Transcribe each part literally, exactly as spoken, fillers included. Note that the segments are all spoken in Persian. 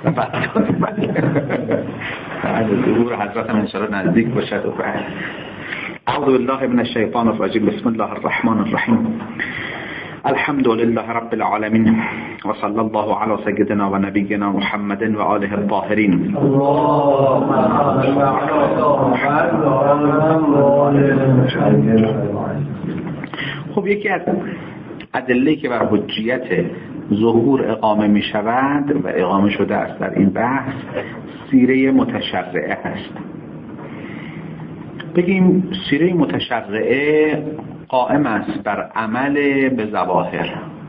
بعد ظهور حضرت هم انشاءالله نزدیک باشد. و بعد اعوذ بالله من الشیطان الرجیم. بسم الله الرحمن الرحیم. الحمد لله رب العالمين وصلى الله على سيدنا ونبينا محمد وآله الطاهرين. خب یکی از ادله‌ای که بر حجیت ظهور اقامه می شود و اقامه شده است در این بحث سیره متشرعه هست. بگیم سیره متشرعه قائم است بر عمل به ظواهر.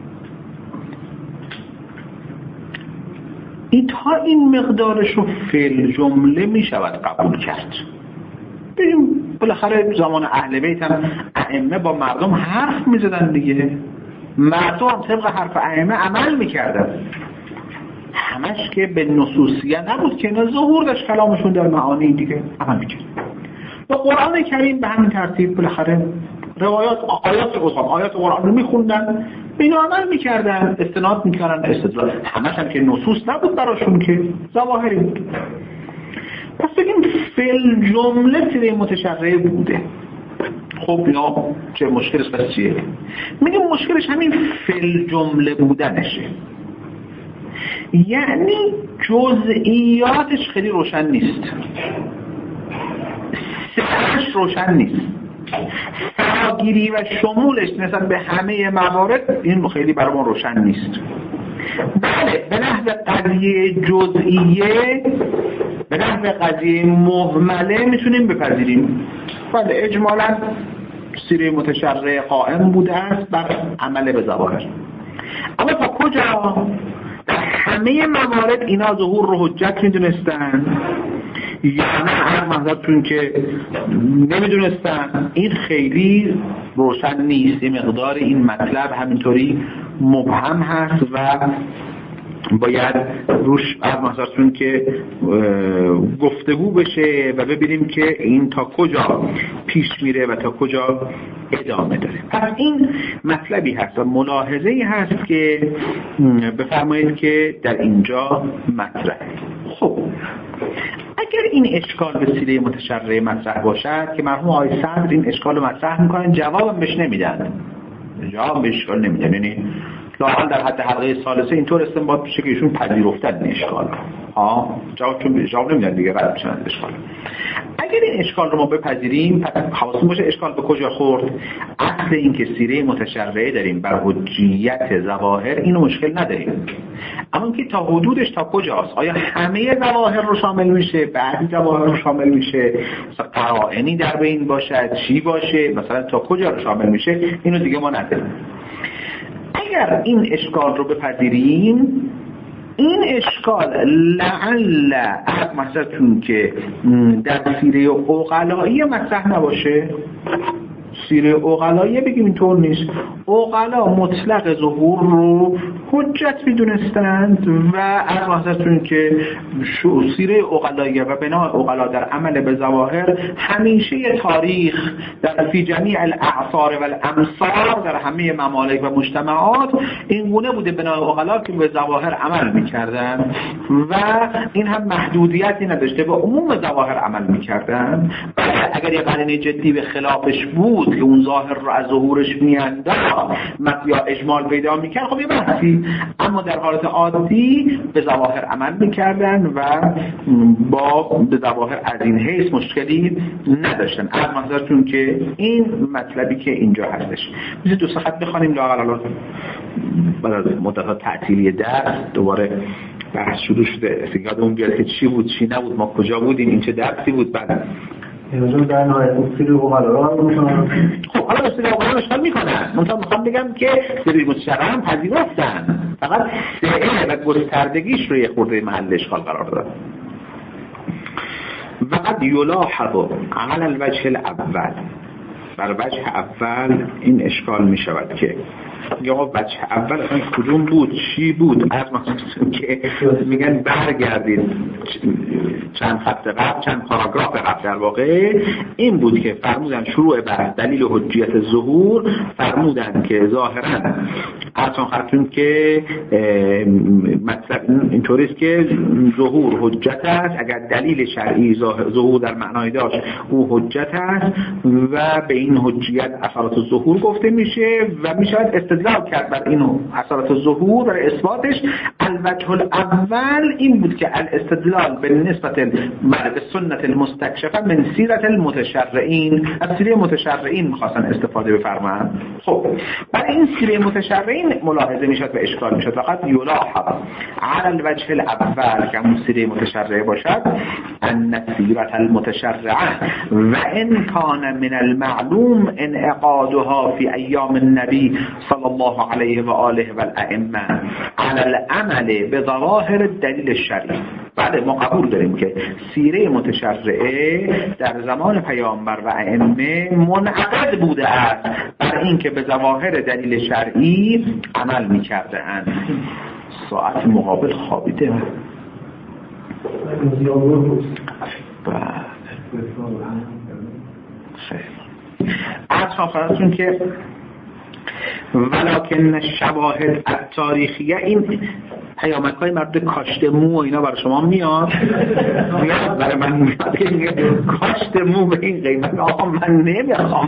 این تا این مقدارش رو فعل جمله می شود قبول کرد. بگیم بالاخره زمان اهل بیت هم ائمه با مردم حرف می زدن دیگه، مردم هم طبق حرف ائمه عمل می کردن. همش که به نصوصیه نبود که اینا ظهور داشت کلامشون در معانی دیگه عمل می کرد. و قرآن کریم به همین ترتیب بالاخره روایات آیات قرآن آیات قرآن رو میخوندن، به اینا عمل میکردن، استناد میکردن، استدلال. همش هم که نصوص نبود براشون که ظواهری بود. پس بگیم فعل جمله سیره متشرعه بوده. خب یا چه مشکلش پس چیه؟ میگیم مشکلش همین فعل جمله بودنشه، یعنی جزئیاتش خیلی روشن نیست، سرش روشن نیست، فراگیری و شمولش نسبت به همه موارد این خیلی برای ما روشن نیست. بله به نحو قضیه جزئیه، به نحو قضیه مهمله میتونیم بپذیریم. بله اجمالا سیره متشرعه قائم بوده است بر عمل به ظواهر، اما تا کجا؟ در همه موارد اینا ظهور رو حجت میدونستن یا نه هر منظرتون که نمیدونستن؟ این خیلی روشن نیست. این مقدار این مطلب همینطوری مبهم هست و باید روش هر منظرتون که گفتگو بشه و ببینیم که این تا کجا پیش میره و تا کجا ادامه داره. پس این مطلبی هست و ملاحظه‌ای هست که بفرمایید که در اینجا مطرحه. خب اگر این اشکال به سیره متشرعه مطرح باشد که مرحوم آقای صدر این اشکال رو مطرح میکنن، جواب بهش نمیدن، جواب به اشکال نمیدن، یعنی لااقل در حد حلقه ثالثه اینطور استنباط میشه که ایشون پذیرفتن این اشکال ها، جواب چون جواب نمیدن دیگه، رد میشن از اشکال. اگر این اشکال رو ما بپذیریم پس حواستون باشه اشکال به کجا خورد. اصل این که سیره متشرعه داریم بر حجیت ظواهر اینو مشکل نداریم، اما اینکه تا حدودش تا کجاست، آیا همه ظواهر رو شامل میشه، بعضی ظواهر رو شامل میشه، مثلا قرائنی در بین باشد، چی باشه، مثلا تا کجا رو شامل میشه، اینو دیگه ما نداریم. اگر این اشکال رو بپذیریم، این اشکال لعل از مثلا که در سیره عقلایی مطرح نباشه. سیره عقلایی بگیم اینطور نیست، عقلا مطلق ظهور رو حجت میدونستند و از واسطون که سیره عقلاییه و بنا عقلا در عمل به ظواهر همیشه تاریخ در فی جمیع الاعصار و الامصار در همه ممالک و مجتمعات این گونه بوده بنا عقلا که به ظواهر عمل میکردن و این هم محدودیتی نداشته، به عموم ظواهر عمل میکردن. اگر یه قرینه جدی به خلافش بود که اون ظاهر رو از ظهورش میانداخت یا اجمال پیدا میکرد، خب یه بحثی، اما در حالت عادی به ظواهر عمل میکردن و با به ظواهر از این حیث مشکلی نداشتن. از منظرتون که این مطلبی که اینجا هستش میشه دو ساعت بخوانیم لااقل الان بعد از مدت تعطیلی درس دوباره بحث شروع شده، یادمون بیاد که چی بود چی نبود، ما کجا بودیم، این چه درسی بود. بعد امروز در نهایت سیره عقلا رو میکنن. خب حالا سیره عقلا اشکال میکنن، منتها میخوام بگم که سیره متشرعه هم پذیرفتن، فقط سعه و گستردگیش رو یه خورده محل اشکال قرار دادن. و قد یلاحظ عمل الوجه الاول، بر وجه اول این اشکال میشود که یا وجه اول اصلا کدوم بود، چی بود، از مثلا که میگن برگردید چند خط قبل، چند پاراگراف قبل، در واقع این بود که فرمودن شروع بر دلیل حجیت ظهور، فرمودن که ظاهرا از ارچان خدمتتون که مطلب اینطوری است که ظهور حجت است، اگر دلیل شرعی ظهور در معنای داشت او حجت است و به این حجیت اثرات ظهور گفته میشه و میشود استدلال کرد بر این اثرات ظهور و اثباتش. الوجه الاول این بود که الاستدلال به نسبت به سنت المستکشفه من سیرت المتشرعین، از سیره متشرعین میخواستن استفاده بفرمایند. خب برای این سیره متشرعین ملاحظه میشد و اشکال میشد فقط یلاحظ علی الوجه الاول که همون سیره متشرعه باشد ان سیرت المتشرعه و ان کان من المعلوم انعقادها فی ایام النبی صلی الله علیه و آله و الائمه علی العمل به ظواهر الدلیل الشرعی. بله ما قبول داریم که سیره متشرعه در زمان پیامبر و ائمه منعقد بوده است بر اینکه به ظواهر دلیل شرعی عمل می‌کرده اند. ساعت مقابل خوابیده. بله خیلی از خواهرتون که ولکن شواهد التاریخیه، این پیامک های مرد کاشت مو و اینا برای شما میاد میاد برای من میاد که کاشت مو به این قیمت آقا من نمیخوام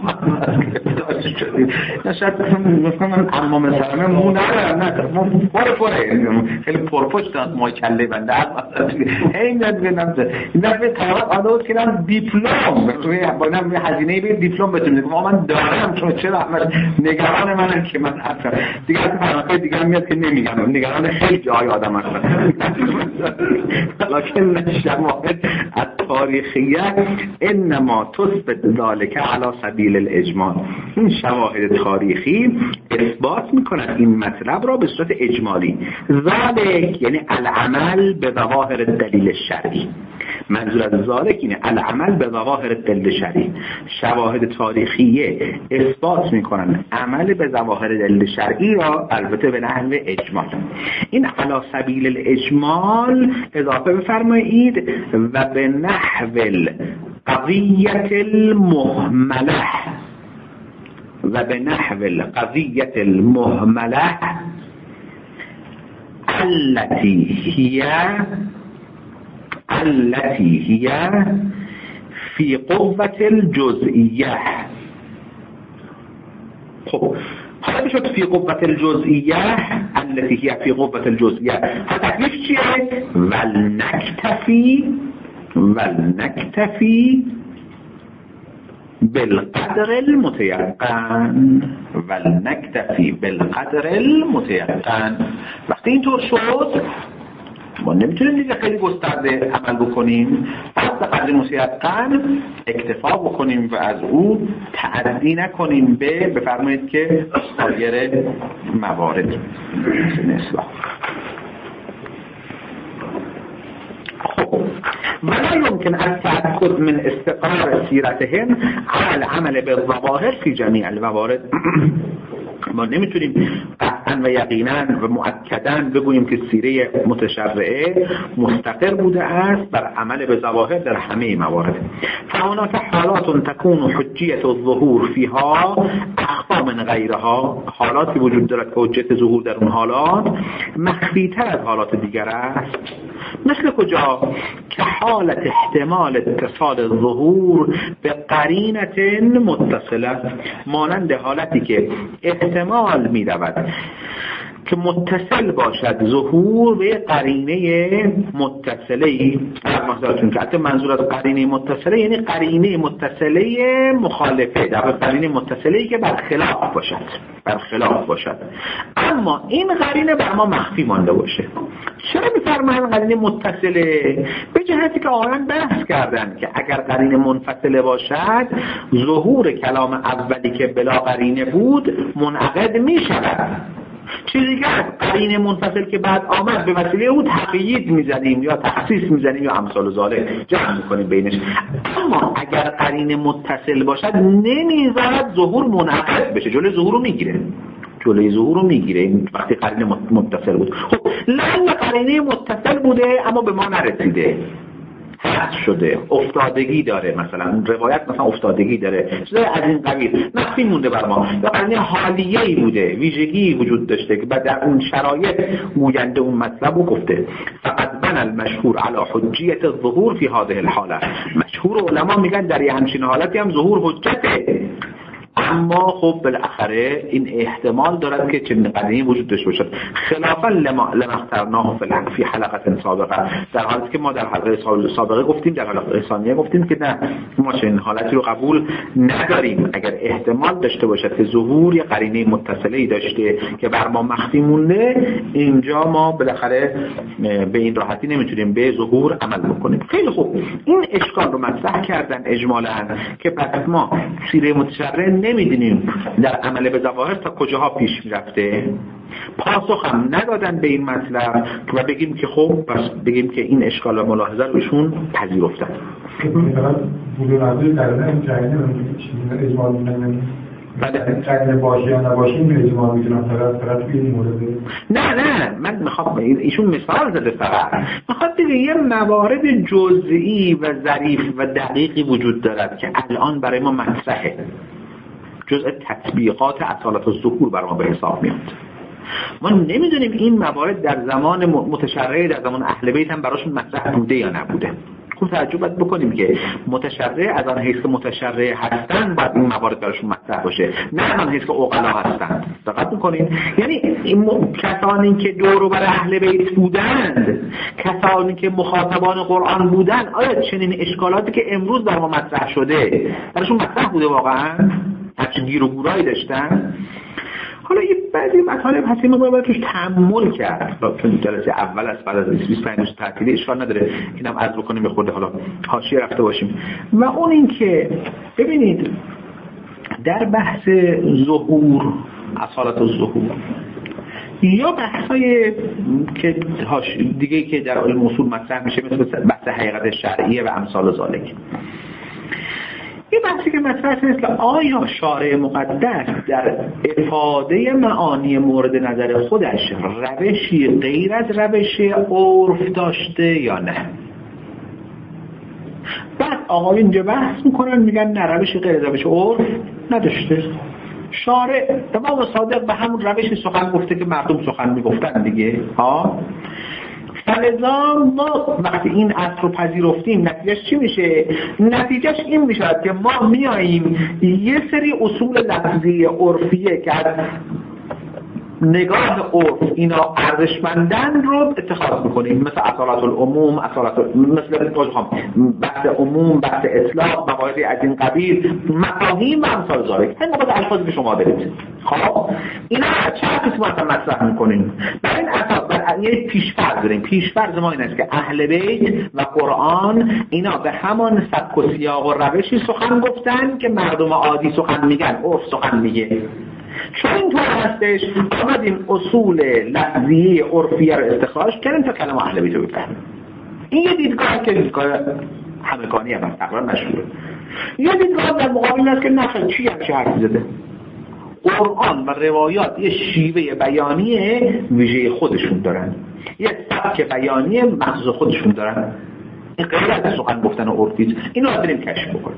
نشد مثلا اما مثلا مو ندارم ندارم مو پر پره خیلی پرپشت داد مای کله بنده این داد بینم این دفعه پیامک آدوز کنم دیپلوم با اینم هزینه به دیپلوم بتونید ما من دارم چون چرا نگران منم که من اصلا دیگه از پیامک دیگه هم میاد که نمیگم نگران خیلی جای آدم هستن لکن الشواهد التاریخیه انما تثبت ذلك على سبیل الاجمال. این شواهد تاریخی اثبات میکنند این مطلب را به صورت اجمالی. ذلك یعنی العمل به ظواهر الدلیل الشرعی. منظور از ذلك اینه العمل به ظواهر الدلیل الشرعی. شواهد تاریخیه اثبات میکنن عمل به ظواهر دلیل شرعی را البته به نحو اجمال. این علی سبیل الاجمال اضافه بفرمایید و به نحو القضیة المهمله و به نحو القضیة المهمله التي هي التي هي في قوة الجزئیه. خب حالا بشد فی قوة الجزئیه التي هي في قوة الجزئیه تکلیف چیه؟ ولنکتفی ولنکتفی بالقدر المتيقن ولنکتفی بالقدر المتيقن. وقتی اینطور شد ما نمیتونیم دیگه خیلی گسترده عمل بکنیم، پس به قدر متیقن اکتفا بکنیم و از او تعدی نکنیم به بفرمایید که سایر موارد نسبت. خب ولا يمكن أن تأخذ من استقرار سيرتهم على العمل بالظواهر في جميع الموارد. ما نمیتونیم قطعا و یقینا و مؤکدا بگوییم که سیره متشرعه مستقر بوده است بر عمل به ظواهر در همه موارد. فهناك حالات تكون حجیت الظهور فيها اخفى من غیرها. حالاتی وجود دارد که حجت ظهور در اون حالات مخفی تر از حالات دیگر است. مثل کجا؟ که حالت احتمال اتصال الظهور به قرینت متصله، مانند حالتی که احتمال می رود که متصل باشد ظهور به قرینه متصله. مثلا که حتی منظور از قرینه متصله یعنی قرینه متصله مخالفه، در قرینه متصله که برخلاف باشد برخلاف باشد اما این قرینه بر ما مخفی مانده باشه. چرا می‌فرمایند قرینه متصله؟ به جهتی که آقایان بحث کردن که اگر قرینه منفصله باشد ظهور کلام اولی که بلا قرینه بود منعقد می‌شود. چیزی که قرینه منفصل که بعد آمد به وسیله او تقیید میزنیم یا تخصیص میزنیم یا امثال ذالک جمع میکنیم بینش. اما اگر قرینه متصل باشد نمیذارد ظهور منعقد بشه، جلوی ظهور رو میگیره جلوی ظهور رو میگیره وقتی قرینه متصل بود. خب لعل قرینه متصل بوده اما به ما نرسیده، حذف شده، افتادگی داره، مثلا روایت مثلا افتادگی داره، چیزای از این قبیل مخفی مونده بر ما، یا قرینه حالیه‌ای بوده، ویژگی وجود داشته که بعد در اون شرایط گوینده اون مطلب رو گفته. فقط بنا المشهور علی حجیت الظهور فی هذه الحاله. مشهور علما میگن در یه همچین حالتی هم ظهور حجته، اما خب بالاخره این احتمال دارد که چنین قضیه‌ای وجود داشته باشد، خلافا لما لما اخترناه فی حلقه سابقه، در حالی که ما در حلقه سابقه گفتیم، در حلقه ثانیه گفتیم که نه، ما چنین حالتی رو قبول نداریم. اگر احتمال داشته باشد که ظهور یه قرینه متصله‌ای داشته که بر ما مخفی مونده، اینجا ما بالاخره به این راحتی نمیتونیم به ظهور عمل بکنیم. خیلی خوب، این اشکال رو مطرح کردن اجمالاً که پس ما سیره متشرع نمیدونیم در عمل به ظواهر تا کجاها پیش میرفته. پاسخ هم ندادن به این مطلب و بگیم که خب پس بگیم که این اشکال و ملاحظه رو ایشون پذیرفتن. مثلا بودو نظر در این جریان چیزی اجماع می‌کنن، بله قرینه باشه یا نباشه این اجماع می‌کنن فقط فقط توی این مورد. نه نه من میخوام ایشون مثال زده، فقط میخواد بگه یه موارد جزئی و ظریف و دقیقی وجود دارد که الان برای ما مطرحه، جزء تطبیقات اصالت الظهور برای ما به حساب میاد. ما نمیدونیم این موارد در زمان متشرع، در زمان اهل بیت هم براشون مطرح بوده یا نبوده. خوب توجه باید بکنیم که متشرع از آن حیث که متشرع هستن باید این موارد براشون مطرح باشه، نه از آن حیث که عقلا هستن. دقت میکنین؟ یعنی این کسانی که دور و بر اهل بیت بودند، کسانی که مخاطبان قرآن بودند، آیا چنین اشکالاتی که امروز در ما مطرح شده براشون مطرح بوده واقعا؟ همچین گیر و گورایی داشتن؟ حالا یه بعضی مطالب هست که ما باید توش تأمل کرد، چون جلسه اول است بعد از بیست و پنج روز تعطیلی، اشکال نداره اینم عرض بکنیم به خود حالا حاشیه رفته باشیم. و اون این که ببینید در بحث ظهور، اصالت الظهور، یا بحثای که دیگه که در علم اصول مطرح میشه مثل بحث حقیقت شرعیه و امثال ذالک، این بحثی که مطرح است که آیا شارع مقدس در افاده معانی مورد نظر خودش روشی غیر از روش عرف داشته یا نه؟ بعد آقای اینجا بحث میکنن میگن نه، روشی غیر از روش عرف نداشته. شارع امام صادق به همون روشی سخن گفته که مردم سخن میگفتن دیگه. ها فلذا ما وقتی این اصل رو پذیرفتیم، نتیجهش چی میشه؟ نتیجهش این میشه که ما میاییم یه سری اصول لفظی عرفیه که از نگاه عرف اینا ارزشمندن رو اتخاذ میکنیم، مثل اصالت العموم، اصالت مثل بحث عموم، بحث اطلاق، مواردی از این قبیل، مفاهیم و امثال ذالک. این موقع الفاظی که شما برید خب اینا چه قسمت مطرح میکنیم؟ برای این اساس بر یه پیش‌فرض داریم. پیش‌فرض ما این است که اهل بیت و قرآن اینا به همان سبک و سیاق و روشی سخن گفتن که مردم عادی سخن میگن، عرف سخن میگه. چون اینطور هستش آمدیم اصول لفظی عرفیه رو استخراج کردیم تا کلام اهل بیت رو بفهمیم. این یه دیدگاه که دیدگاه همگانی هم هست، تقریبا مشهوره. یه دیدگاه در مقابل است که نخیر چی هم چه حرف زده. قرآن و روایات یه شیوه بیانی ویژه خودشون دارن، یه سبک بیانی مخصوص خودشون دارن، این غیر از سخن گفتن عرفی. اینو باید بریم کشف بکنیم.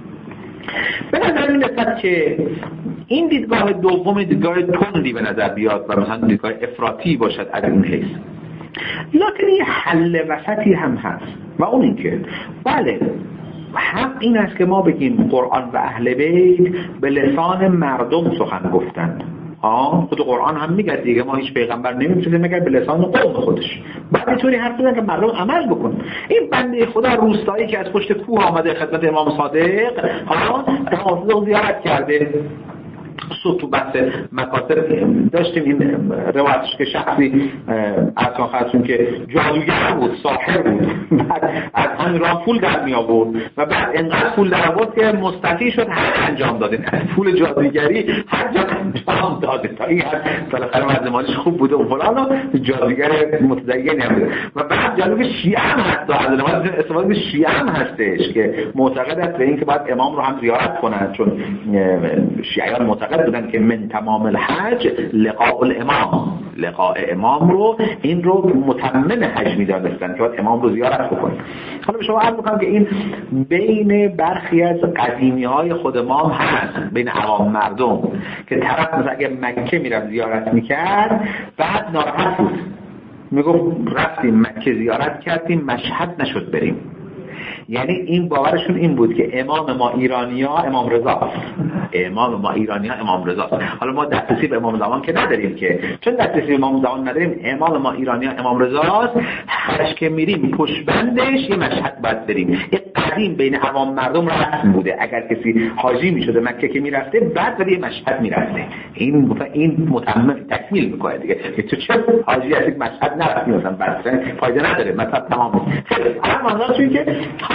به نظر این رسد که این دیدگاه دوم دیدگاه تندی به نظر بیاد و مثلا دیدگاه افراطی باشد از این حیث، لکن یه حل وسطی هم هست و اون این که بله حق این است که ما بگیم قرآن و اهل بیت به لسان مردم سخن گفتند. آه خود قرآن هم میگه دیگه ما هیچ پیغمبر نمی‌فرستیم مگر به لسان قوم خودش. بعد اینطوری حرف بزنن که مردم عمل بکنن. این بنده خدا روستایی که از پشت کوه آمده خدمت امام صادق، ها حافظ زیارت کرده، صبح تو بحث مکاتب داشتیم این روایتش که شخصی از خواهدتون که جادوگر بود، ساحر بود، بعد از همین راه پول در می آورد و بعد انقدر پول در آورد که مستطیع شد هر انجام داده، پول جادوگری هر جا انجام داده تا این هر بالاخره مردمانش خوب بوده و فلان و جادوگر متدینی هم بوده. و بعد جالب شیعه هم هست، از نماز استفاده شیعه هم هستش که معتقد است به این که باید امام رو هم زیارت کنند، چون شیعیان معتقد بودن که من تمام الحج لقاء الامام، لقاء امام رو این رو متمم حج می‌دانستن که باید امام رو زیارت بکنن. حالا به شما عرض می‌کنم که این بین برخی از قدیمی‌های خود ما هست، بین عوام مردم، که طرف مثلا اگه مکه میرفت زیارت میکرد بعد ناراحت بود، میگفت رفتیم مکه زیارت کردیم مشهد نشد بریم. یعنی این باورشون این بود که امام ما ایرانی‌ها امام رضا، امام ما ایرانی‌ها امام رضا. حالا ما دسترسی به امام زمان که نداریم، که چون دسترسی به امام زمان نداریم، امام ما ایرانی‌ها امام رضاست. هرچ که میریم پشت بندش یه مشهد باید بریم. این قدیم بین عوام مردم رسم بوده، اگر کسی حاجی میشده مکه که میرفته بعد به یه مشهد میرفته. این این متمم تکمیل میکنه دیگه که تو چه حاجی از یک مشهد نرفتی مثلا بعد فایده نداره مثلا تمام. اما منظورم که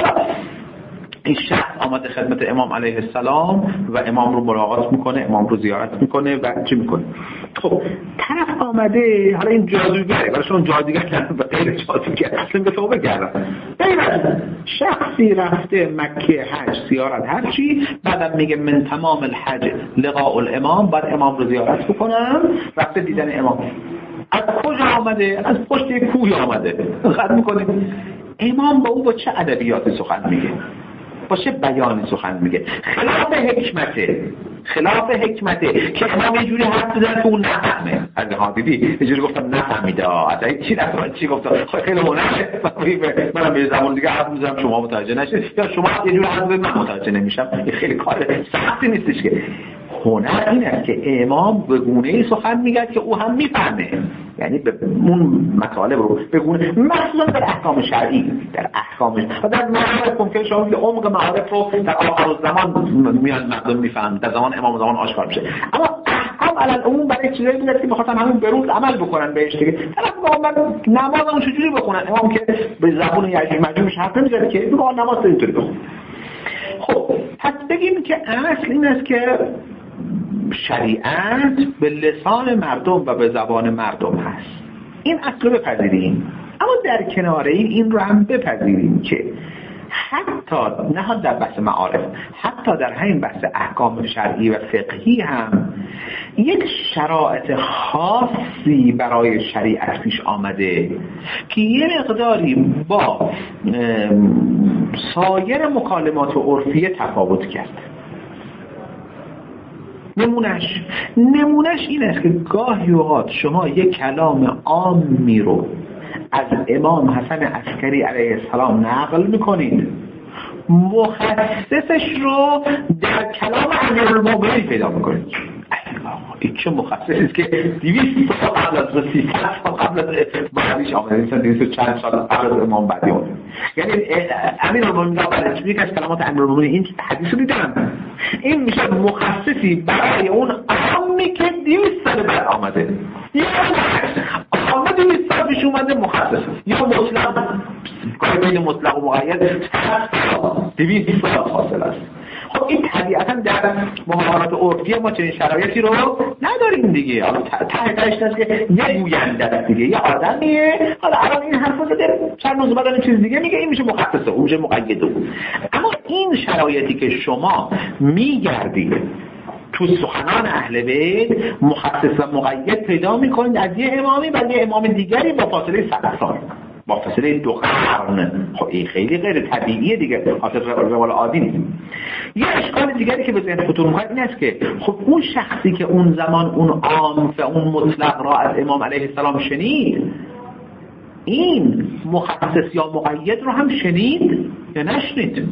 این شخص آمده خدمت امام علیه السلام و امام رو ملاقات میکنه، امام رو زیارت میکنه و چی میکنه. خب طرف آمده، حالا این جادوگره، ولی شما جادوگر کردن و غیر جادوگر اصلا به تو بگردن، شخصی رفته مکه حج زیارت هرچی، بعدم میگه من تمام الحج لقاء الامام، بعد امام رو زیارت بکنم، رفته دیدن امام. از کجا آمده؟ از پشت کوه آمده. خط میکنیم امام با او با چه ادبیاتی سخن میگه، با چه بیانی سخن میگه، خلاف حکمته، خلاف حکمته که امام یه جوری حرف زدن که اون نفهمه. از ها دیدی یه جوری گفتم نفهمیده، از این چی نفهمید چی گفتم، خیلی هنره، منم به زمان دیگه حرف میزنم شما متوجه نشید، یا شما یه جوری حرف زدید من متوجه نمیشم. این خیلی کار سختی نیستش که. هنر این است که امام به گونه‌ای سخن میگه که او هم میفهمه، یعنی به اون مطالب رو به گونه، مثلا در احکام شرعی، در احکامش و در معارف ممکن شما که عمق معارف رو در آخر زمان میان مردم میفهمن، در زمان امام زمان آشکار میشه. اما احکام علی العموم برای چیزایی میاد که میخواستن همون به روز عمل بکنن بهش دیگه. طرف میگه نمازمو چجوری بخونن؟ امام که به زبون یعجوج ماجوج حرف نمیزنه که، میگه نماز اینطوری بخون. خب پس بگیم که اصل این است که شریعت به لسان مردم و به زبان مردم هست. این اصل رو بپذیریم، اما در کنار این این رو هم بپذیریم که حتی نه در بحث معارف، حتی در همین بحث احکام شرعی و فقهی هم یک شرایط خاصی برای شریعت پیش آمده که یه مقداری با سایر مکالمات عرفیه تفاوت کرده. نمونش نمونش این است که گاهی اوقات شما یک کلام عامی رو از امام حسن عسکری علیه السلام نقل میکنید، مخصصش رو در کلام امیرالمومنین پیدا میکنید. این چه مخصصی است که دویست سال قبل از سیصد سال قبل از بعدش آمده، مثلا دویست چند سال قبل از امام بعدی اومده. یعنی امیرالمومنین بعدش میگه از کلمات امیرالمومنین این حدیث رو دیدن، این میشه مخصصی برای اون عامی که دویست سال بعد آمده. یا آمده دویست سال پیش اومده مخصص، یا مطلق، کاری بین مطلق و مقید دویست سال فاصله است. خب این طبیعتا در معاملات عرفی ما چنین شرایطی رو نداریم دیگه. حالا ته تهش هست که یه گوینده است دیگه، یه آدمیه، حالا الان این حرفو زده چند روز بعد این چیز دیگه میگه، این میشه مخصصه، اون میشه مقیده. اما این شرایطی که شما میگردید تو سخنان اهل بیت مخصص و مقید پیدا میکنید از یه امامی و یه امام دیگری با فاصله صد سال، با فاصله دو قرن. خب این خیلی غیر طبیعیه دیگه، خاطر روال عادی نیست. یه اشکال دیگری که به ذهن خطور میاد این است که خب اون شخصی که اون زمان اون عام و اون مطلق را از امام علیه السلام شنید، این مخصص یا مقید رو هم شنید یا نشنید؟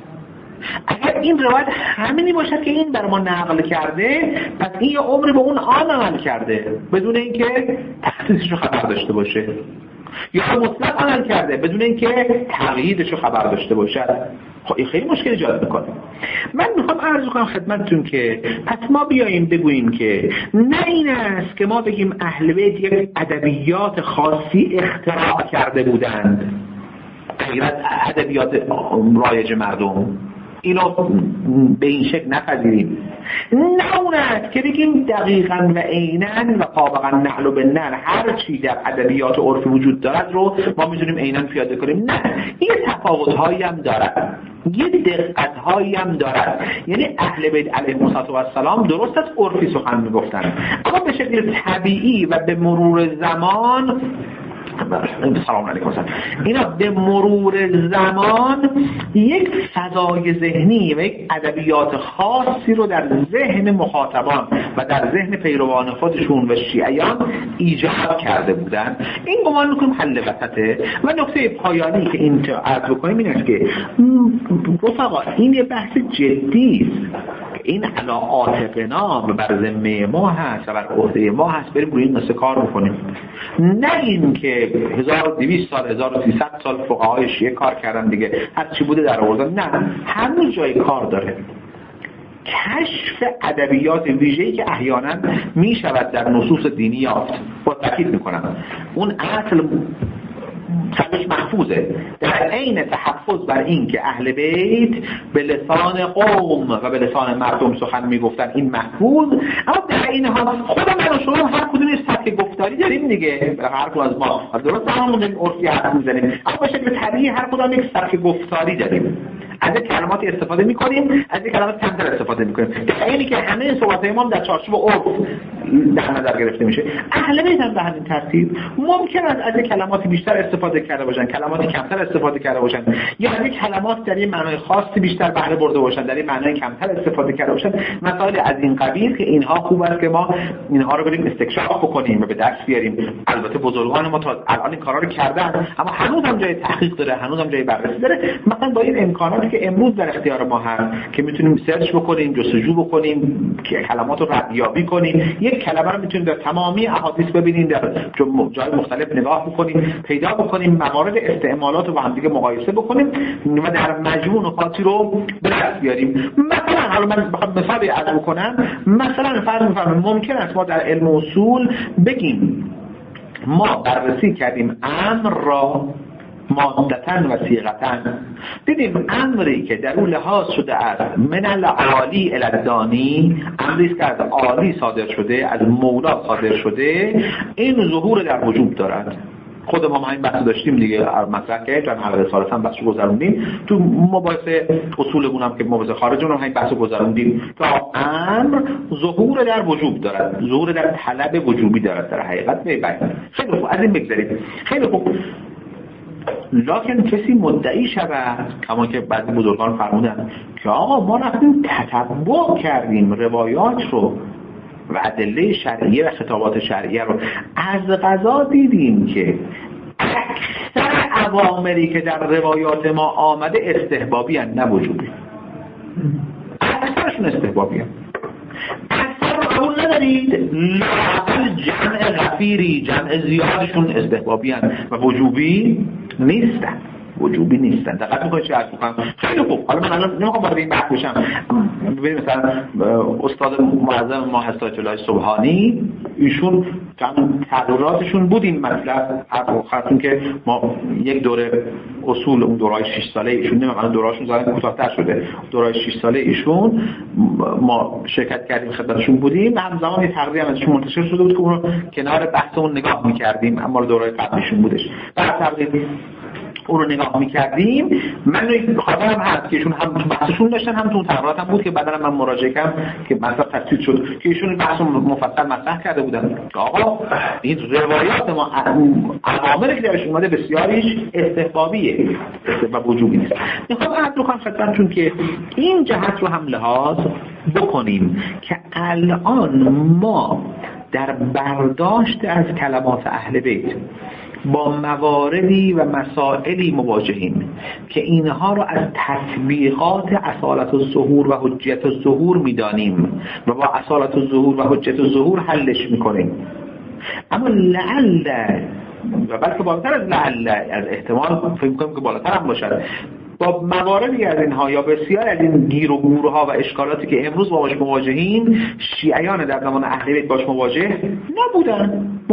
اگر این روایت همینی باشد که این بر ما نقل کرده، پس این یه عمری به اون عام عمل کرده بدون اینکه تخصیصش رو خبر داشته باشه، یا مطلق عمل کرده بدون اینکه تقییدش رو خبر داشته باشد. خب این خیلی مشکل ایجاد میکنه. من میخوام عرض کنم خدمتتون که پس ما بیاییم بگوییم که نه این است که ما بگیم اهل بیت یک ادبیات خاصی اختراع کرده بودند غیر از ادبیات رایج مردم، اینو به این شکل نپذیریم. نه اون است که بگیم دقیقاً و عیناً و طابقاً نحل و بالنحل هر چی در ادبیات عرفی وجود دارد رو ما میتونیم عیناً پیاده کنیم. نه، این تفاوت‌هایی هم دارد. یه دقت‌هایی هم دارد. یعنی اهل بیت علیهم السلام درست از عرفی سخن میگفتن، اما به شکل طبیعی و به مرور زمان، سلام علیکم، اینا به مرور زمان یک فضای ذهنی و یک ادبیات خاصی رو در ذهن مخاطبان و در ذهن پیروان خودشون و شیعیان ایجاد کرده بودن. این گمان میکنم حل وسطه. و نکته پایانی که این عرض بکنیم این است که رفقا این یه بحث جدی است. این علا عاتقنا بر ذمه ما هست و بر عهده ما هست، بریم روی این نسه کار بکنیم. نه این که هزار و دویست سال هزار و سیصد سال فقهای شیعه کار کردن دیگه هر چی بوده در آوردن. نه، هنوز جای کار داره. کشف ادبیات ویژه‌ای که احیانا می شود در نصوص دینی یافت، با تاکید میکنم اون اصل سرش محفوظه، در عین تحفظ بر این که اهل بیت به لسان قوم و به لسان مردم سخن میگفتن، این محفوظ. اما در این حال خود من و شما هر کدوم یه سبک گفتاری داریم دیگه، هر کدوم از ما درست همون عرفی حرف میزنیم، اما به شکل طبیعی هر کدوم یک سبک گفتاری داریم. از کلماتی استفاده میکنیم، از کلمات کمتر استفاده میکنیم، در اینی که همه این صحبت امام در چارچوب عرف در نظر گرفته میشه. اهل بیت هم به همین ترتیب ممکن است از کلماتی بیشتر استفاده کرده باشن، کلماتی کمتر استفاده کرده باشن، یا از کلمات در این معنای خاصی بیشتر بهره برده باشن، در این معنای کمتر استفاده کرده باشن. مسائل از این قبیل که اینها خوب است که ما اینها رو بریم استکشاف بکنیم و به دست بیاریم. البته بزرگان ما تا الان این کارا رو کردن، اما هنوز هم جای تحقیق داره، هنوز هم جای بررسی داره. مثلا با این امکاناتی که امروز در اختیار ما هست که میتونیم سرچ بکنیم، جستجو بکنیم، که کلمات رو ردیابی کنیم، یک کلمه رو میتونیم در تمامی احادیث ببینیم، در جای مختلف نگاه بکنیم، پیدا بکنیم، موارد استعمالات رو با هم دیگه مقایسه بکنیم و در مجموع نکاتی رو به دست بیاریم. مثلا حالا من بخوام مثالی عرض کنم، مثلا فرض می‌فرمایید ممکن است ما در علم اصول بگیم ما بررسی کردیم امر را مادتن و صیغتن، دیدیم امری که در اون لحاظ شده از من العالی الی الدانی، امری است که از عالی صادر شده، از مولا صادر شده، این ظهور در وجوب دارد. خود ما همین بحث داشتیم دیگه، مطرح کردیم در حلقه ثالث هم بحثو گذروندیم، تو مباحثه اصولمون هم که مباحث خارجون هم همین بحثو گذروندیم تا امر ظهور در وجوب دارد، ظهور در طلب وجوبی دارد در حقیقت. بیان خیلی خوب، از این بگذاریم. خیلی خوب، لکن کسی مدعی شود کما که بعضی بزرگان فرمودن که آقا ما رفتیم تتبع کردیم روایات رو و ادله شرعیه و خطابات شرعیه رو، از قضا دیدیم که اکثر اوامری که در روایات ما آمده استحبابی هستند نه وجوبی. اکثرشون استحبابی هستند. اکثر رو قبول ندارید، لااقل جمع غفیری، جمع زیادشون استحبابی هستند و وجوبی نیستن. وجوبی نیستن. دقت می‌کنید چه عرض می‌کنم؟ خیلی خوب. حالا من الان نمی‌خوام وارد این بحث بشم. ببینید مثلا استاد معظم ما حضرت الله سبحانی، ایشون تغییراتشون بود این مطلب، خاطر که ما یک دوره اصول اون دوره‌های شش ساله ایشون، نمی‌دونم دوره‌هاشون ظاهراً کوتاه‌تر شده، دوره‌های شش ساله ایشون ما شرکت کردیم، خدمتشون بودیم، همزمان یه تقریری ازشون منتشر شده بود که اون رو کنار بحثمون نگاه می‌کردیم، اما دوره قبلیشون بودش. بعد تقریبا اون رو نگاه می‌کردیم، من خاطرم هست که ایشون هم بحثشون داشتن، هم تو تقریرات هم بود که بعدا من مراجعه کردم که مثلا تصدیق شد که ایشون بحث مفصل مطرح کرده بودن. آقا این روایات ما اوامری که درش اومده بسیاریش استحبابیه و وجوبی نیست. میخوام عرض کنم خدمتتون که این جهت رو هم لحاظ بکنیم که الان ما در برداشت از کلمات اهل بیت با مواردی و مسائلی مواجهیم که اینها رو از تطبیقات اصالت الظهور و حجیت الظهور میدانیم و با اصالت الظهور و حجیت الظهور حلش میکنیم. اما لعل و بلکه بالاتر از لعل، از احتمال فکر میکنم که بالاتر هم باشد، با مواردی از اینها یا بسیار از این گیر و گورها و اشکالاتی که امروز باهاش مواجهیم، شیعیان در زمان اهل بیت باش مواجه نبودن.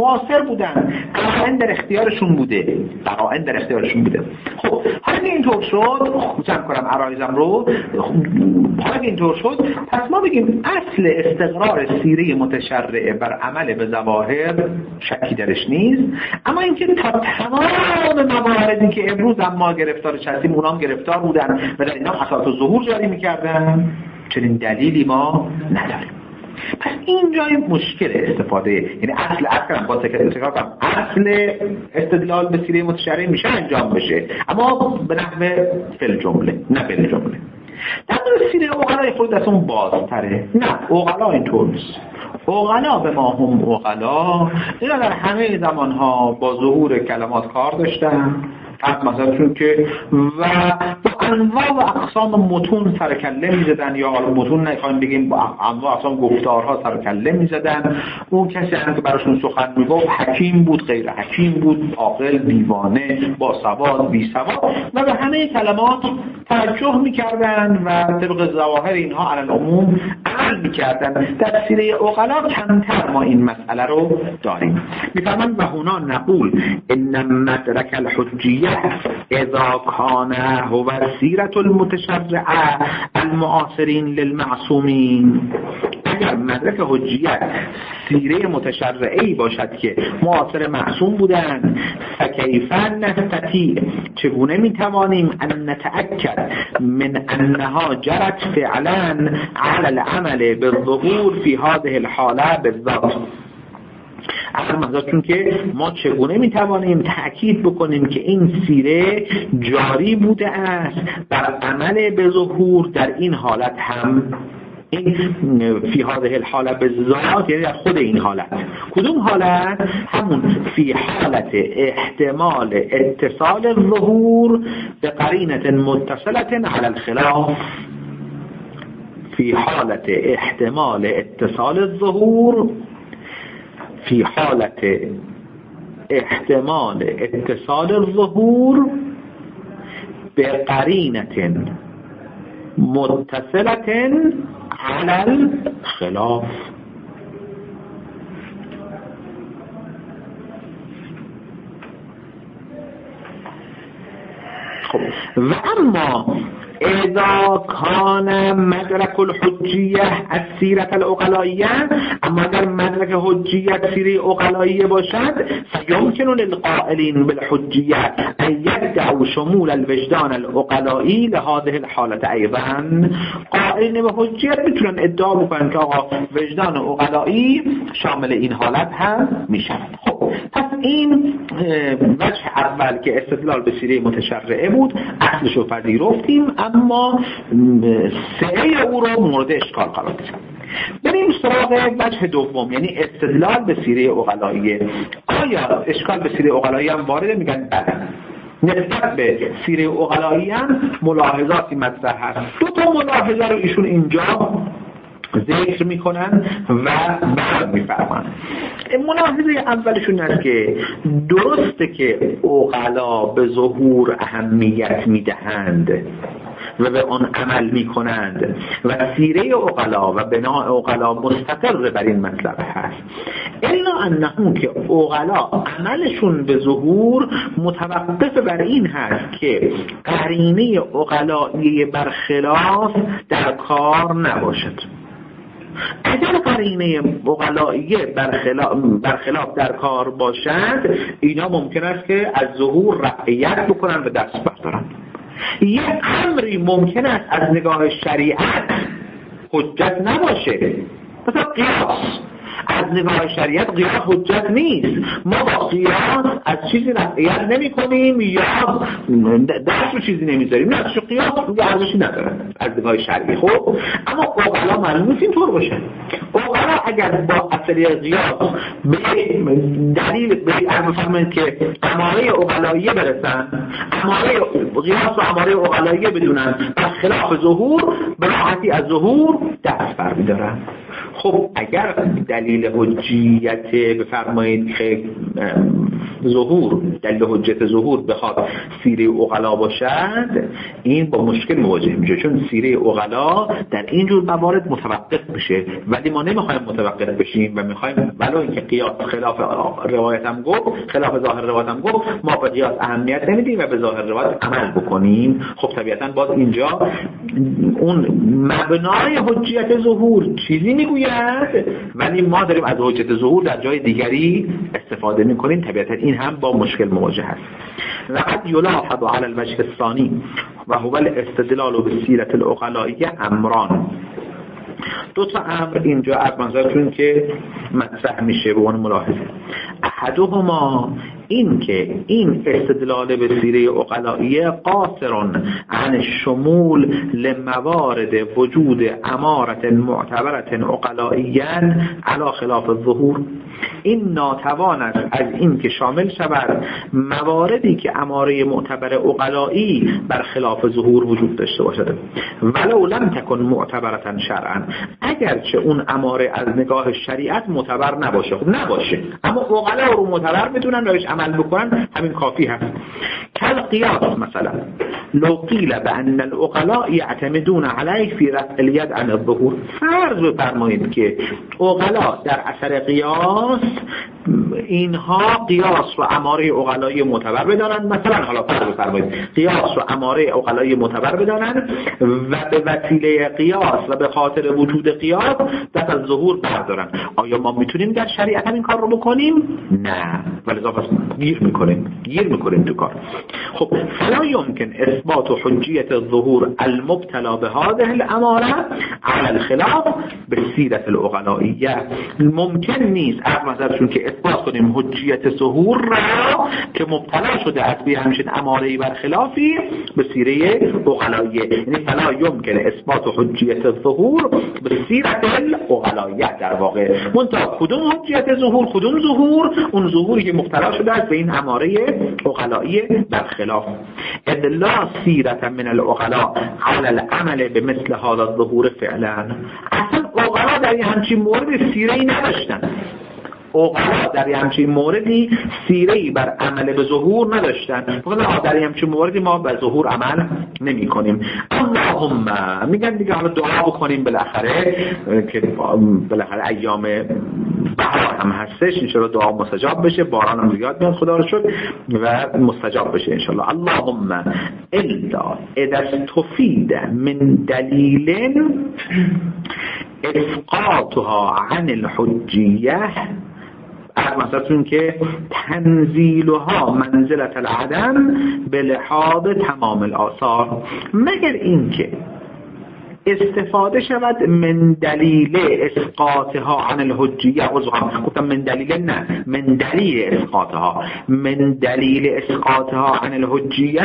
معاصر بودن، قرائن در اختیارشون بوده قرائن در اختیارشون بوده. خب حالا که اینطور شد، جمع کنم عرایزم رو، حالا که اینطور شد پس ما بگیم اصل استقرار سیره متشرعه بر عمل به ظواهر شکی درش نیست، اما اینکه تا تمام مواردی که امروز هم ما گرفتارش هستیم اونام گرفتار بودن و در اینا حسات و ظهور جاری میکردن، چنین دلیلی ما نداریم. پس این جای مشکل استفاده، یعنی اصل اصلا با تکرار کنم اصل استدلال به سیره متشرعه میشه انجام بشه، اما به نحو فل جمله نه فل جمله. در مورد سیره عقلای خود از اون بازتره. نه، عقلا اینطور نیست. عقلا به ما هم عقلا اینا در همه زمانها با ظهور کلمات کار داشتن، از مثلا چون که و با انواع و اقسام متون سر کله میزدن، یا متون نخواهیم بگیم با انواع و اقسام گفتارها سر کله میزدن. اون کسی هم که براشون سخن میگفت حکیم بود، غیر حکیم بود، عاقل، دیوانه، با سواد، بی سواد، و به همه کلمات توجه میکردن و طبق ظواهر اینها علی العموم عمل میکردن. در سیره عقلا کمتر ما این مسئله رو داریم. میفرمان و هنا نقول ان مدرک الحجیه اذا کان هو سیرت المتشرعه المعاصرین للمعصومین. اگر مدرک حجیت سیره متشرعه‌ای باشد که معاصر معصوم بودند، فکیف نستطیع، چگونه میتوانیم ان نتأکد من انها جرت فعلا على العمل بالظهور في هذه الحاله بالذات. اصلا مزاد چون که ما چگونه میتوانیم تأکید بکنیم که این سیره جاری بوده است بر عمل به ظهور در این حالت هم، این فی هذه الحاله بالذات یعنی در خود این حالت. کدوم حالت؟ همون فی حالت احتمال اتصال الظهور به قرینه متصله علی الخلاف. فی حالت احتمال اتصال الظهور فی حالت احتمال اتصال الظهور به قرینه متصلة على الخلاف. خب و اما اذا کان مدرک الحجیه السیرة العقلائیه، اما اگر مدرک حجیت سیره عقلائیه باشد، فیمکن للقائلین بالحجیه ان یدعوا شمول الوجدان العقلائی لهذه الحالت ایضا. قائلین به حجیت میتونن ادعا بکنن که آقا وجدان عقلائی شامل این حالت هم میشن. خب پس این وجه اول که استدلال به سیره متشرعه بود، اصلش رو پذیرفتیم، اما سعی او رو مورد اشکال قرار دادیم. بریم سراغ وجه دوم، یعنی استدلال به سیره عقلائیه. آیا اشکال به سیره عقلائیه هم وارده؟ میگن بله. نسبت به سیره عقلائیه هم ملاحظاتی مطرح هست. دو تا ملاحظه رو ایشون اینجا ذکر میکنن و بیان میفرمان. ملاحظه اولشون است که درسته که عقلا به ظهور اهمیت میدهند و به آن عمل میکنند و سیره عقلا و بناء عقلا مستقر بر این مطلب هست، الا انه که عقلا عملشون به ظهور متوقف بر این هست که قرینه عقلایی برخلاف در کار نباشد. اگر قرینه عقلائیه برخلاف, برخلاف در کار باشد، اینا ممکن است که از ظهور رعایت بکنن و دست بردارن. یک امری ممکن است از نگاه شریعت حجت نباشه، مثلا قیاس. از نگاه شریعت قیاس حجت نیست. ما با قیاس از چیزی رعایت نمی کنیم یا دست رو چیزی نمیذاریم، نه چون قیاس ارزشی نداره از نگاه شرعی. خب اما عقلا معلوم نیست اینطور باشه. عقلا اگر با اصلی قیاس به دلیل به بفهمن که اماره عقلائیه برسن، اماره قیاس و اماره عقلائیه بدونن و خلاف ظهور، به راحتی از ظهور دست برمی‌دارن. خب اگر دلیل حجیت بفرمایید که ظهور دلیل حجیت ظهور بخواد سیره عقلا باشد، این با مشکل مواجه میشه، چون سیره عقلا در این جور موارد متوقف میشه، ولی ما نمیخوایم متوقف بشیم و میخوایم ولو اینکه قیاس خلاف روایت هم گفت، خلاف ظاهر روایت هم گفت، ما به قیاس اهمیت نمیدیم و به ظاهر روایت عمل بکنیم. خب طبیعتاً باز اینجا اون مبنای حجیت ظهور چیزی میگوید، ولی ما داریم از حجیت ظهور در جای دیگری استفاده میکنیم، طبیعتاً این هم با مشکل مواجه هست. و قد یلاحظ علی الوجه الثانی و هو الاستدلال بالسیرة العقلائیه امران. دو تا امر اینجا از منظرتون که مطرح میشه به عنوان ملاحظه. احدهما این که این استدلال به سیره عقلائیه قاصر عن الشمول لموارد وجود امارة معتبرة عقلائیاً علی خلاف الظهور، این ناتوان است از این که شامل شود مواردی که اماره معتبر عقلائی بر خلاف ظهور وجود داشته باشد، ولو لم تکن معتبرة شرعاً، اگرچه اون اماره از نگاه شریعت معتبر نباشه. خب نباشه، اما عقلا رو معتبر بدونن و بهش عمل بکنن، همین کافی هست. کل قیاس مثلا، لو قیل بان العقلاء یعتمدون علیه فی رفع الید عن الظهور، فرض بفرمایید که عقلا در اثر قیاس اینها قیاس رو اماره عقلای معتبر بدانند، مثلا حالا فرض بفرمایید قیاس رو اماره عقلای معتبر بدانند و به وسیله قیاس و به خاطر وجود قیاس دست از ظهور بردارن. آیا ما میتونیم در شریعت هم این کار رو بکنیم؟ نه، ولی اضافه گیر میکنیم گیر میکنیم تو کار. خب فلا یمکن اثبات حجیت الظهور المبتلا به هذه الاماره علی الخلاف بالسیرة العقلائیه، ممکن نیست از نظرشون که اثبات کنیم حجیت ظهور را که مبتلا شده از به همچین اماره‌ای بر خلافی به سیره عقلائیه، یعنی فلا یمکن اثبات حجیت الظهور به سیرة العقلائیه. در واقع منتها کدوم حجیت ظهور، کدوم ظهور؟ اون ظهوری که مبتلا شده است به این اماره عقلائیه بر خلاف. اذ لا سیرة من العقلاء على العمل بمثل هذا الظهور فعلا، اصلا عقلا در این همچین مورد سیره‌ای نداشتن، عقلا در همچین موردی سیره‌ای بر عمل به ظهور نداشتن، مثلا در همچین موردی ما به ظهور عمل نمی کنیم. اللهم میگن دیگه حالا دعا بکنیم بالاخره که بالاخره ایام بهار هم هستش، انشالله دعا مستجاب بشه، باران هم زیاد میاد خدا رو شکر و مستجاب بشه انشالله. اللهم الا اذا استفید من دلیل اسقاطها عن الحجیه، از مثلا که تنزیلها منزلت العدم به لحاظ تمام الآثار، مگر اینکه استفاده شود من دلیل اسقاطها عن الحجیه، گفتم من دلیل نه من دلیل اسقاطها من دلیل اسقاطها عن الحجیه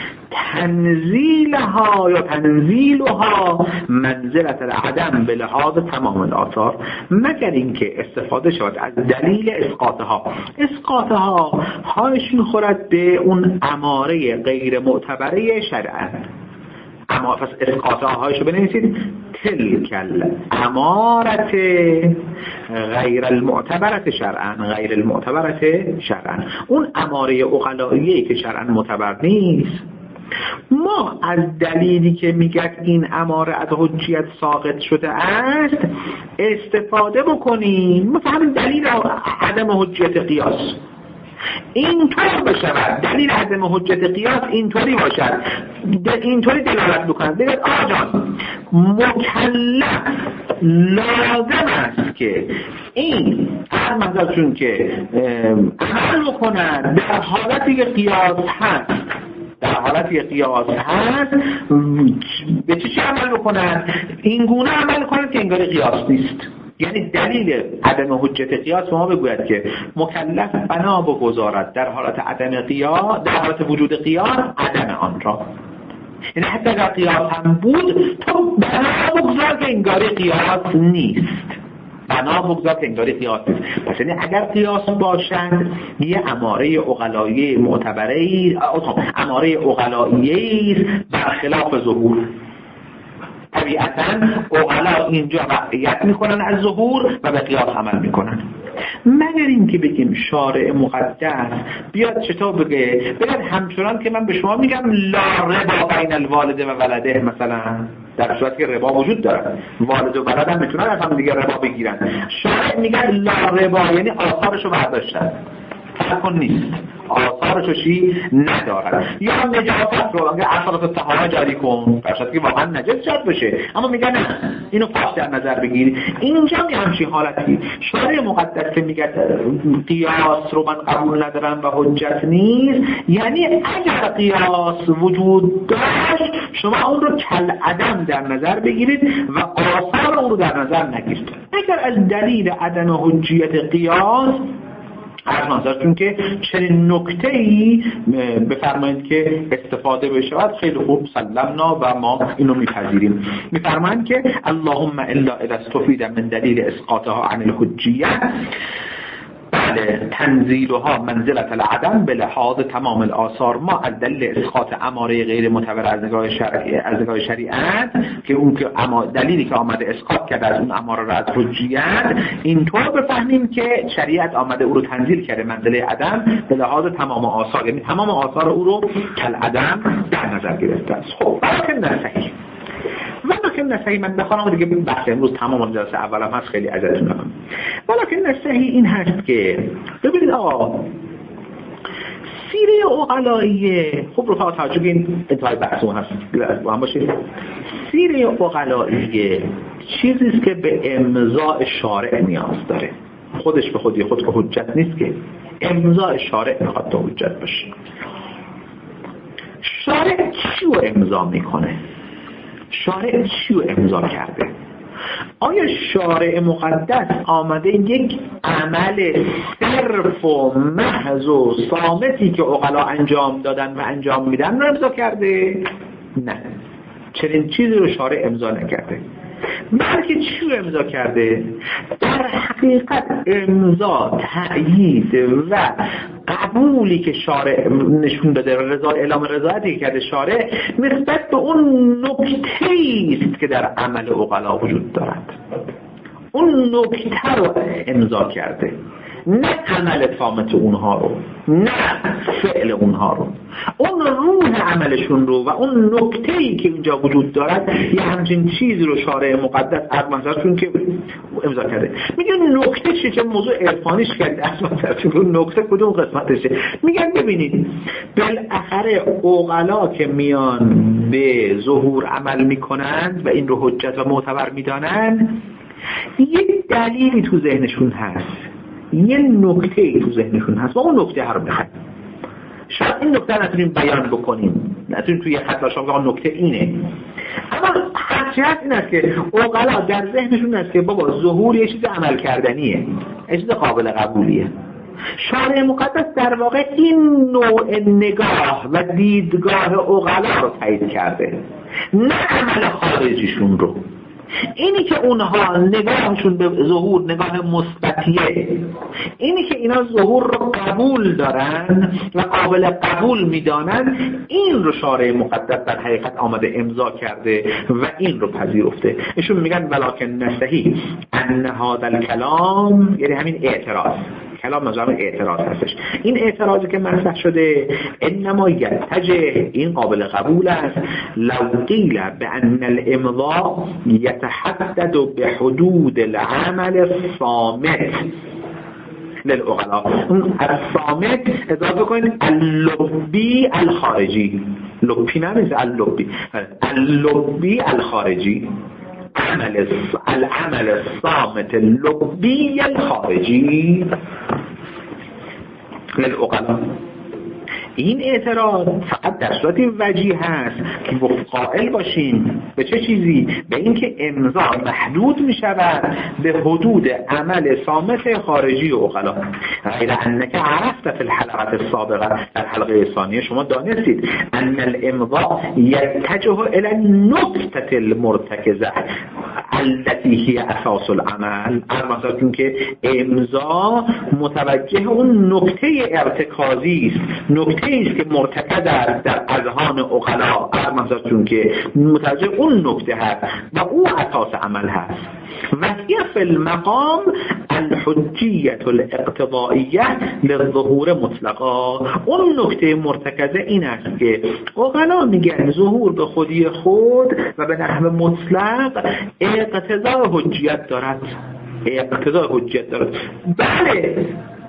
تنزیلها یا تنزیلها منزلت العدم به لحاظ تمام الآثار، مگر اینکه استفاده شود از دلیل اسقاطها. اسقاطها هایش میخورد به اون اماره غیر معتبره شرعا، اما پس اسقاطها هایشو بنویسید تلکل امارت غیر المعتبرت شرعا، غیر المعتبرت شرعا، اون اماره عقلائیه‌ای که شرعا معتبر نیست، ما از دلیلی که میگه این اماره از حجیت ساقط شده است استفاده بکنیم، مثلا همین دلیل عدم حجیت قیاس اینطور بشود، دلیل عدم حجت قیاس اینطوری باشد، اینطوری دلالت بکند بگید آقا جان مکلف لازم است که این هر منظرشون که عمل بکنند در حالتی که قیاس هست، در حالتی قیاس هست به چه چه عمل بکنند؟ این گونه عمل کنند که انگار قیاس نیست. یعنی دلیل عدم حجت قیاس ما بگوید که مکلف بنا بگذارد در حالت عدم قیاس، در حالت وجود قیاس عدم آن را، یعنی حتی اگر قیاس هم بود تو بنا بگذار که انگار قیاس نیست، بنا بگذار که انگار قیاس نیست. پس یعنی اگر قیاس باشد یه اماره عقلایی معتبره، اماره عقلایی برخلاف ظهور. طبیعتاً عقلا اینجا وقعیت میکنن از ظهور و به قیاس عمل میکنن. مگر اینکه بگیم شارع مقدس بیاد چطور بگه، بیاد همچنان که من به شما میگم لا ربا بین الوالد و ولده مثلا، در صورتی که ربا وجود داره، والد و ولد هم میتونن از هم دیگه ربا بگیرن، شارع میگن لا ربا یعنی آثارشو برداشتن، تکن نیست، آثارشو چی ندارن. یا نجاست رو اگه اثرات طهارت جاری کن، در صورتی که واقعا نجس جاری بشه، اما میگن نه اینو پاک در نظر بگیر. اینجا می همچین حالتی شارع مقدس که میگه قیاس رو من قبول ندارم و حجت نیست، یعنی اگر قیاس وجود داشت شما اون رو کل عدم در نظر بگیرید و آثار اون رو در نظر نگیرید. اگر از دلیل عدم حجیت قیاس از منظرتون که چنین نکته‌ای بفرمایید که استفاده بشود، خیلی خوب سلمنا و ما اینو میپذیریم. میفرمایند که اللهم الا اذا استفید من دلیل اسقاطها عن الحجیه، بله تنزیلها منزلت العدم به لحاظ تمام الاثار، ما از دلیل اسقاط اماره غیر معتبر از نگاه شرعی از نگاه شریعت که اون که اما دلیلی که آمده اسقاط کرده از اون اماره را از حجیت، اینطور بفهمیم که شریعت آمده او رو تنزیل کرده منزله عدم به لحاظ تمام آثار، یعنی تمام آثار او رو کل عدم در نظر گرفته است. خب بلکه نه صحیح ولکن نصحی، من بخوام دیگه بحث امروز تمام جلسه اولم هست خیلی عجلتون نکنم، ولکن نصحی این هست که ببینید آقا سیره عقلائیه، خب رفاق توجه این انتهای بحثمون هست با هم باشید، سیره عقلائیه چیزی است که به امضاء شارع نیاز داره، خودش به خودی خود که حجت نیست، که امضاء شارع میخواد تا حجت باشه. شارع چی رو امضا میکنه؟ شارع چی رو امضا کرده؟ آیا شارع مقدس آمده یک عمل صرف و محض و صامتی که عقلا انجام دادن و انجام میدن رو امضا کرده؟ نه، چنین چیزی رو شارع امضا نکرده، بلکه چی رو امضا کرده؟ در حقیقت امضا تأیید و قبولی که شارع نشون داده، رضا اعلام رضایتی که کرده شارع نسبت به اون نکته‌ای است که در عمل عقلا وجود دارد، اون نکته رو امضا کرده، نه عمل تامت اونها رو، نه فعل اونها رو، اون روح عملشون رو و اون نکته‌ای که اینجا وجود دارد، یه همچین چیزی رو شارع مقدس از منظرشون که امضا کرده. میگن نکته چیه؟ چه موضوع عرفانیش کرد از منظرشون نکته کدوم قسمتشه؟ میگن ببینید بالاخره عقلا که میان به ظهور عمل میکنند و این رو حجت و معتبر میدانند، یه دلیلی تو ذهنشون هست، یه نکته ای تو ذهنشون هست و اون نکته رو میخوایم. شاید این نکته نتونیم بیان بکنیم، نتونیم توی خط باشم که اون نکته اینه، اما حقیقت این است که عقلا در ذهنشون هست که بابا ظهور یه چیز عمل کردنیه، یه چیز قابل قبولیه. شارع مقدس در واقع این نوع نگاه و دیدگاه عقلا رو تایید کرده، نه عمل خارجیشون رو. اینی که اونها نگاهشون به ظهور نگاه مثبتیه، اینی که اینا ظهور رو قبول دارن و قابل قبول میدانن، این رو شارع مقدس در حقیقت آمده امضا کرده و این رو پذیرفته. ایشون میگن ولکن نصحی ان هذا الکلام، یعنی همین اعتراض، کلام مجرد اعتراض هستش، این اعتراضی که مطرح شده انما یتجه، این قابل قبول است، لو قیل بان الامضاء یتحدد بحدود العمل الصامت للعقلاء، الصامت اضافه کنید اللبی الخارجی، لبی نمیشه اللبی، اللبی الخارجی، عمل العمل الصامت اللبی الخارجی للعقلاء. این اعتراض فقط در صورت وجیه هست که قائل باشیم به چه چیزی؟ به اینکه امضا محدود می شود به حدود عمل صامت خارجی عقلا. غیر انک عرفت فی الحلقه السابقه، در حلقه ثانیه شما دانستید ان الامضا یتجه الی النکته المرتکزه، التي هی اساس العمل، مثلا چون که امضا متوجه اون نکته ارتکازی است، نکته است که مرتکز است در اذهان عقلا، مثلا چون که متوجه اون نکته هست و او اساس عمل هست. و هی فی المقام الحجیت الاقتضائیه للظهور مطلقا، اون نکته مرتکزه این است که عقلا میگن ظهور به خودی خود و به نحو مطلق اقتضاء حجیت دارد، اقتضاء حجیت دارد. بله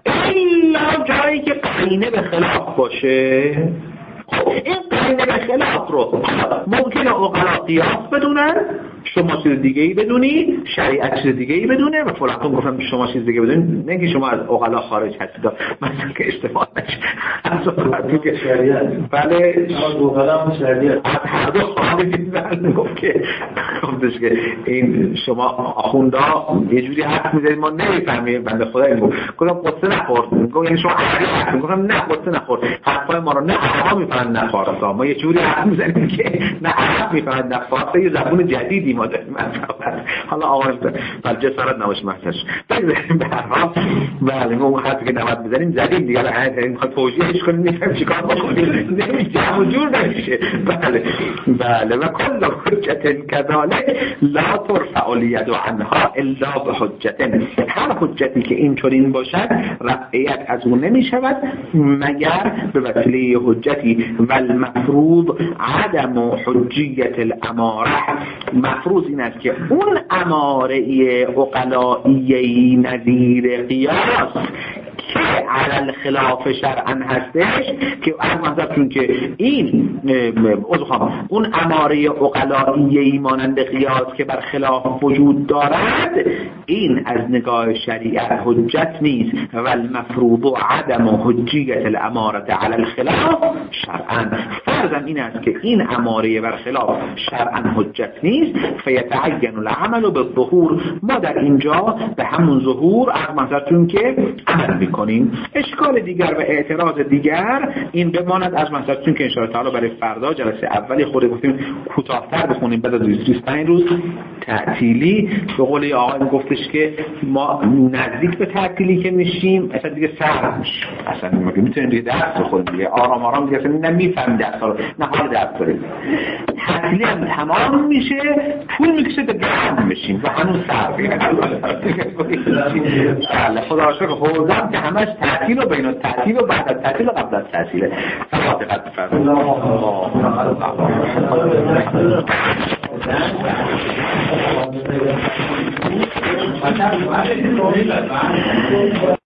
الا جایی که قرینه به خلاف باشه. خب این قرینه به خلاف رو ممکنه عقلا قیاس بدونن، شما چیز دیگه ای بدونی، شریعت چیز دیگه ای بدونه و فلان گفتم شما چیز دیگه بدونی، نه که شما از عقلا خارج هستید، مثلا که اشتباه نشه از شریعت. بله از عقلا شریعت از هر دو خارج. بله گفت که گفتش که این شما آخوندا یه جوری حرف میزنید ما نمیفهمیم. بنده خدا این گفت گفتم قصه نخورد، گفت یعنی شما حرف گفتم نه قصه نخورد، حرفای ما رو نه آقا میفهمن نه فارسی، ما یه جوری حرف میزنیم که نه عرب میفهمن نه فارسی، یه زبون جدیدی ما داریم. حالا آقا بل جسارت نباشه محتاج بگذاریم به هر حال. بله اون حرفی که نباید بزنیم زدیم دیگه، الان میخواد توجیهش کنیم نمیفهم چیکار بکنیم، نمیشه وجود نمیشه. بله بله و کل حجت کذالک لا ترفع الید عنها الا بحجت، هر حجتی که اینطورین باشد رفعیت از اون نمیشود مگر به وسیله حجتی. و المفروض عدم حجیت الاماره، مفروض این است که اون اماره عقلایی نظیر قیاس که علل خلاف شرعا هستش، که مثلا چون که این ازخام اون اماره عقلایی مانند قیاس که بر خلاف وجود دارد، این از نگاه شریعت حجت نیست. و المفروض عدم حجیت الاماره علل الخلاف شرعا، فرضم این است که این اماره بر خلاف شرعا حجت نیست. فیتعین العمل بالظهور، ما در اینجا به همون ظهور مثلا چون که عمل میکنیم. اشکال دیگر و اعتراض دیگر این بماند از مثلا چون که ان شاء الله تعالی برای فردا جلسه اولی خود گفتیم کوتاه‌تر بخونیم، بعد از بیست و پنج روز تعطیلی. به قول آقا گفتش که ما نزدیک به تعطیلی که میشیم اصلا دیگه سر میشه، اصلا میگه میتونیم دیگه درس بخونیم دیگه آرام آرام دیگه، اصلا نمیفهمیم درس رو، نه حال درس داریم. تعطیلی هم تمام میشه، طول میکشه تا گرم بشیم و هنوز سر میگیره. بله خدا را شکر حوزم که همش تعطیل و بین التعطیل و بعد از تعطیل و قبل از تعطیله. فاتحه بفرمایید.